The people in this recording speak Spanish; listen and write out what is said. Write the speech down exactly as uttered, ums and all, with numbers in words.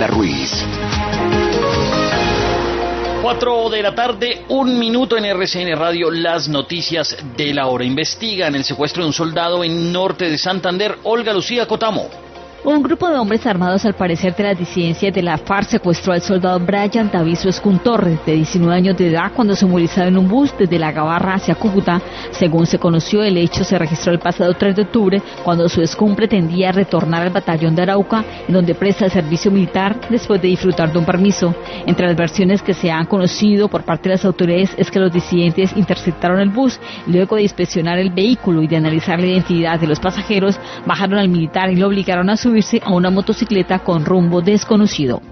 Ruiz. Cuatro de la tarde, un minuto en R C N Radio, las noticias de la hora. Investigan el secuestro de un soldado en norte de Santander. Olga Lucía Cotamo. Un grupo de hombres armados, al parecer de las disidencias de la FARC, secuestró al soldado Brian Daviso Escun Torres, de diecinueve años de edad, cuando se movilizaba en un bus desde La Gabarra hacia Cúcuta. Según se conoció, el hecho se registró el pasado tres de octubre, cuando su Escun pretendía retornar al batallón de Arauca, en donde presta el servicio militar después de disfrutar de un permiso. Entre las versiones que se han conocido por parte de las autoridades es que los disidentes interceptaron el bus y, luego de inspeccionar el vehículo y de analizar la identidad de los pasajeros, bajaron al militar y lo obligaron a subir a una motocicleta con rumbo desconocido.